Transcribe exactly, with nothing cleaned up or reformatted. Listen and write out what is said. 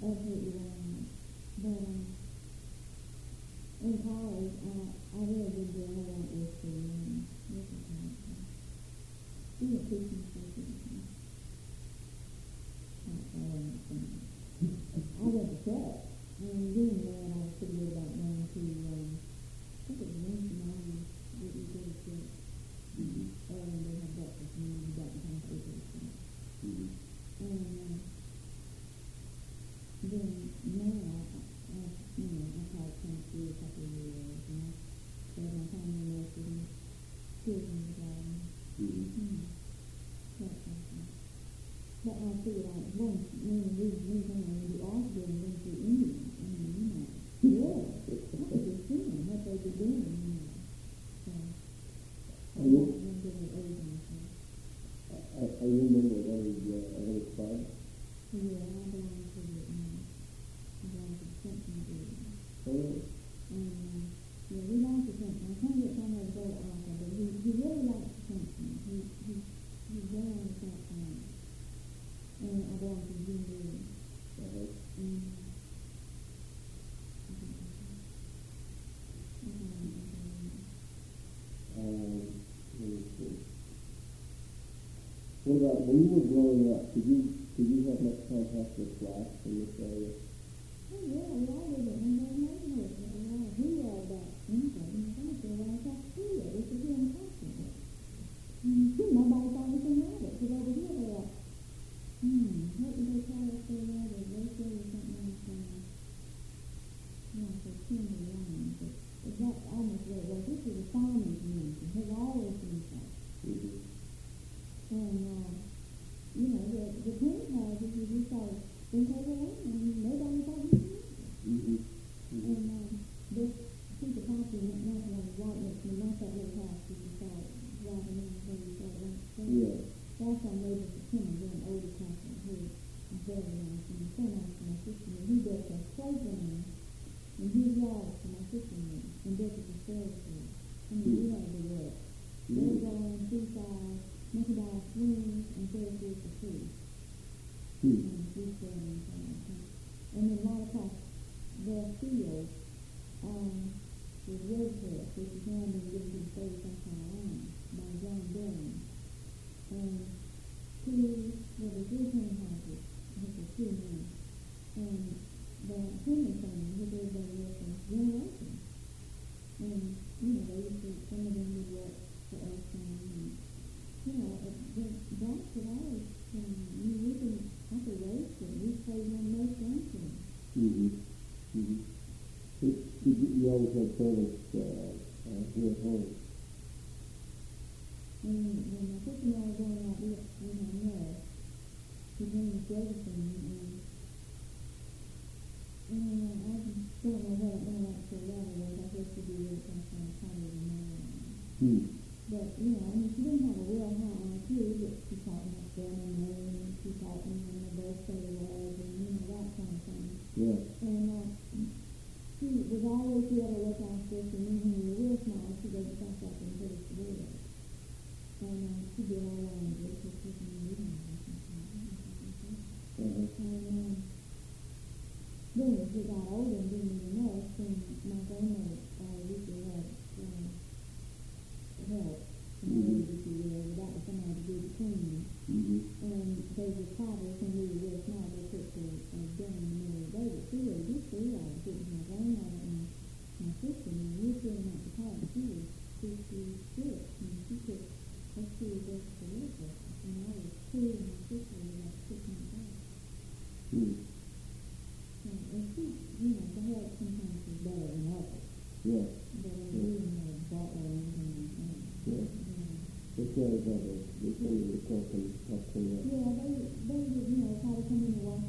absolutely right. But um, in college, I, I really did do a whole lot with the um, with the college. We were teaching something. I went to church, and doing that, I was pretty good about going to, um, I think it was Wednesday night that we go to church. Mm-hmm. And they have breakfast, and then you got to come to eat with them. Mm-hmm. And uh, then now, I, I, you know, I taught country a couple of years, and I stayed on time in most of the children garden. Mm-hmm. Mm-hmm. That's awesome. But I feel like one, when we move on, we also going into India. I mean, you know, yeah, I was just seeing what they were doing, you know. So, I don't know they were age on so. I, I remember at age, uh, at age five. Yeah, I belong to the, um, I belong to the Simpson group. Oh, really? And, um, yeah, we belong to Simpson. I can't get some of the vote also, but he, he really likes Simpson. He, he, he's very on the top side. And I belong to Jim Lee. Uh-huh. Mm. Um, let me see. What about when you were growing up? Did you did you have much contact with blacks in this area? Oh yeah, we all lived in one neighborhood. We were about anything. I think they were like that too. We could hear them talking. Mm-hmm. Nobody thought anything of it because over here they're like, hmm, what did they call us there? They they say something like, uh, you know, for tender lines. But but that's almost what it was. This was a farming community. It has always been so. Mm-hmm. And, uh, you know, the, the pink houses, you just saw them take away, and nobody thought you could use it. Mm-hmm. Mm-hmm. And um, this piece of property, not nothing on the right next to me, not that little house that you saw driving in before you saw it right there. Yeah. That's our neighbor for Tim, they're an older couple who is very nice, and so nice to my sister, and he built a playground in his yard for my sister and me, and built it for storage for us. I mean, we had to work. They're going seaside, monkey ball swings, and thirty-three for free. Hmm. And three seven, and then right across their field, um, was Rosebud, which is now being given to the state of South Carolina by John Dillon. And two, there were three townhouses, I think there were two now, and the Henry family, who lived there for generations. And, you know, they used to, some of them would work for us, and, you know, it, the blacks had always, um, you know, we could, I could raise them, we played one most grandchildren. Mm-hmm. Mm-hmm. Did, did you, you always had service uh, uh, here at home? And when my sister and I were going out with, with our nurse, his name was Josephine, and, and uh, I just don't know what my actual level was. I guess to be really some kind of college or more. Hmm. But, you know, I mean, she didn't have a real high I Q, but she taught me how to spell my name, and she taught me when my birthday was, and, you know, that kind of thing. Yeah. And uh, she was always the other look after us, and then when we were real small, she goes back up and put us to bed. And uh, she did all our English, which was in the evening. Uh-huh. And um, then as we got older and didn't even know, then my grandmother uh, used to have uh, help, you know, Mm-hmm. if you will, without somebody to do the cleaning. Mm-hmm. And they would probably, when we were real small, they put the uh, gun in the middle of the day. But she was just three hours. It was my grandmother and my sister, and we were sitting at the car. She was fifty-six, and she took her two days to live with us. And I was two, and my sister was like six months old. Hmm. So, and she, you know, the help sometimes is better than others. Yeah. But I didn't know butler or anything like that. Yeah. Yeah. They carried that. They carried the cook and helped clean up. Yeah, they, they would, you know, try to come in and wash